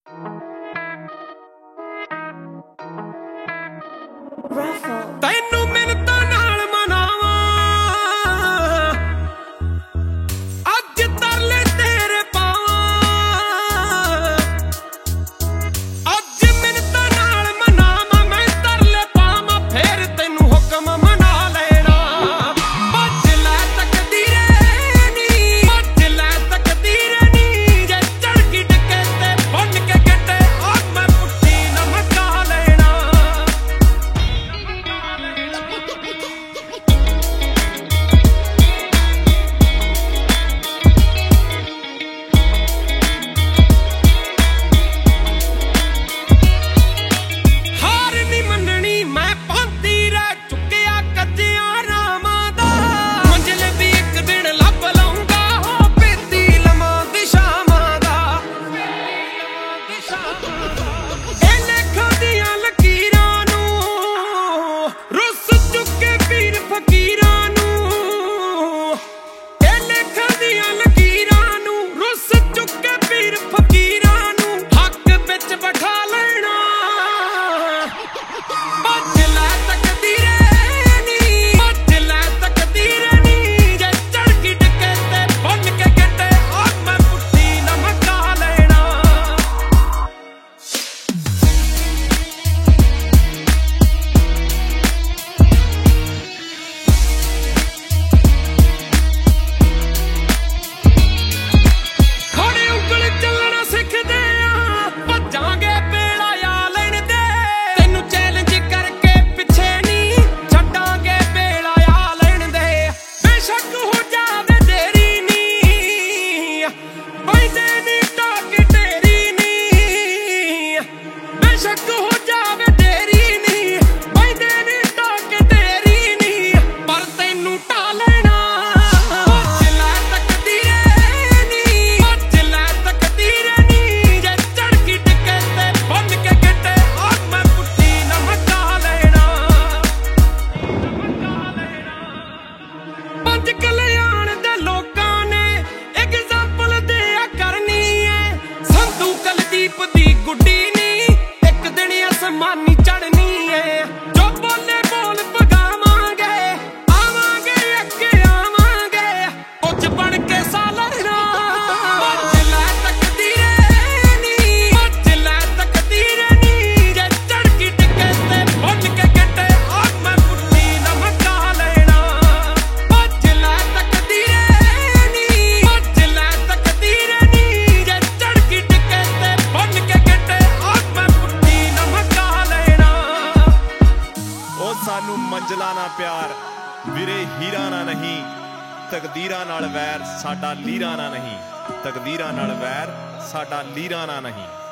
ਤੈਨੂੰ ਮਿੰਨਤਾਂ ਨਾਲ ਮਨਾਵਾਂ ਅੱਜ ਤਰਲੇ ਤੇਰੇ ਪਾਵਾਂ ਅੱਜ ਮਿੰਨਤਾਂ ਨਾਲ ਮਨਾਵਾਂ ਮੈਂ ਤਰਲੇ ਪਾਵਾਂ ਫੇਰ ਤੈਨੂੰ ਹੁਕਮ ਮਨਾ ਲੈਣਾ ਭੱਜ ਲੈ ਤਕਦੀਰੇ ਨੀ ਭੱਜ ਲੈ ਤਕਦੀਰੇ ਨੀ ਜੇ ਚੜ੍ਹਕੀ ਡਿੱਗੇ ਤੇ ਬੁੰਨ ਕੇ ਗੱਡੇ ਉਹ ਮੈਂ ਪੁੱਠੀ ਨਾ ਮਕਾ ਲੈਣਾ ਹਾਰ ਨੀ ਮੰਨਣੀ ਮੈਂ ਪਾਂਦੀ ਰਹਿ ਚੁੱਕਿਆ ਕੱਜਿਆਂ ਰਾਮਾਂ ਦਾ ਮੰਜ਼ਿਲ ਵੀ ਇੱਕ ਦਿਨ ਲੱਭ ਲਊਂਗਾ ਹੋ ਪੇਤੀ ਲਮਾਂ ਦਿਸ਼ਾਵਾਂ ਦਾ ਇਹ ਲੇਖਾਂ ਦੀਆਂ ਲਕੀਰਾਂ ਨੂੰ ਰੁੱਸ ਚੁੱਕੇ ਪੀਰ ਫਕੀਰਾਂ ਨੂੰ ਇਹ ਲੇਖਾਂ ਦੀਆਂ ਲਕੀਰਾਂ ਨੂੰ ਰੁੱਸ ਚੁੱਕੇ ਪੀਰ ਫਕੀਰਾਂ ਨੂੰ ਹੱਕ ਵਿੱਚ ਬਿਠਾ ਲੈਣਾ ਭੱਜ ਲੈ ਤਕਦੀਰੇ ਨੀ ਭੱਜ ਲੈ ਤਕਦੀਰੇ ਨੀ ਜੇ ਚੜ੍ਹਕੀ ਡਿੱਗੇ ਤੇ ਬੁੰਨ ਕੇ ਗੱਡੇ ਉਹ ਮੈਂ ਪੁੱਠੀ ਨਾ ਮਕਾ ਲੈਣਾ ਖੜੇ ਉਂਗਲ ਚੱਲਣਾ ਸਿੱਖਦੇ ਆ ਭੱਜਾਂਗੇ ਵੇਲਾ ਆ ਲੈਣ ਦੇ ਤੈਨੂੰ ਚੈਲੰਜ ਕਰਕੇ ਪਿੱਛੇ ਨਹੀਂ ਛੱਡਾਂਗੇ ਵੇਲਾ ਆ ਲੈਣ ਦੇ ਬੇਸ਼ੱਕ ਹੋ ਜਾਵੇ ਦੇਰੀ ਨੀ ਬੈਠੇ ਨੀ ਟਾਕ ਤੇਰੀ ਨੀ ਬੇਸ਼ੱਕ ਹੋ ਜਾਵੇ ਦੇਰੀ ਨੀ ਬੈਠੇ ਨੀ ਟਾਕ ਤੇਰੀ ਨੀ ਪਰ ਤੈਨੂੰ ਢਾ ਲੈਣਾ ਭੱਜ ਲੈ ਤਕਦੀਰੇ ਨੀ ਭੱਜ ਲੈ ਤਕਦੀਰੇ ਨੀ ਜੇ ਚੜ੍ਹਕੀ ਡਿੱਗੇ ਤੇ ਬੁੰਨ ਕੇ ਗੱਡੇ ਉਹ ਮੈਂ ਪੁੱਠੀ ਨਾ ਮਕਾ ਲੈਣਾ ਪੰਜ ਕਲਿਆਣ ਦੇ ਲੋਕਾਂ ਨੇ ਐਗਜ਼ਾਮਪਲ ਦਿਆ ਕਰਨੀ ਐ ਸੰਧੂ ਕੁਲਦੀਪ ਦੀ ਗੁੱਡੀ ਨੀ ਇੱਕ ਦਿਨ ਅਸਮਾਨੀ ਚੜ੍ਹਨੀ ਐ ਜੋ ਬੋਲੇ ਬੋਲ ਪਗਾਵਾਂਗੇ ਆਵਾਂਗੇ ਅੱਗੇ ਆਵਾਂਗੇ ਕੁਝ ਬਣ ਕੇ ਸਾ ਲੈਣਾ ਭੱਜ ਲੈ ਤਕਦੀਰੇ ਨੀ ਭੱਜ ਲੈ ਤਕਦੀਰੇ ਨੀ ਜੇ ਚੜ੍ਹਕੀ ਡਿੱਗੇ ਤੇ ਬੁੰਨ ਕੇ ਗੱਡੇ ਉਹ ਮੈਂ ਪੁੱਠੀ ਨਾ ਮਕਾ ਲੈਣਾ ਭੱਜ ਲੈ ਤਕਦੀਰੇ ਨੀ ਭੱਜ ਲੈ ਤਕਦੀਰੇ ਨੀ ਜੇ ਚੜ੍ਹਕੀ ਡਿੱਗੇ ਤੇ ਬੁੰਨ ਕੇ ਗੱਡੇ ਉਹ ਮੈਂ ਪੁੱਠੀ ਨਾ ਮਕਾ ਲੈਣਾ ਉਹ ਸਾਨੂੰ ਮੰਜ਼ਲਾਂ ਨਾਲ ਪਿਆਰ ਵੀਰੇ ਹੀਰਾਂ ਨਾਲ ਨਹੀਂ ਤਕਦੀਰਾਂ ਨਾਲ ਵੈਰ ਸਾਡਾ ਲੀਰਾਂ ਨਾਲ ਨਹੀਂ ਤਕਦੀਰਾਂ ਨਾਲ ਵੈਰ ਸਾਡਾ ਲੀਰਾਂ ਨਾਲ ਨਹੀਂ।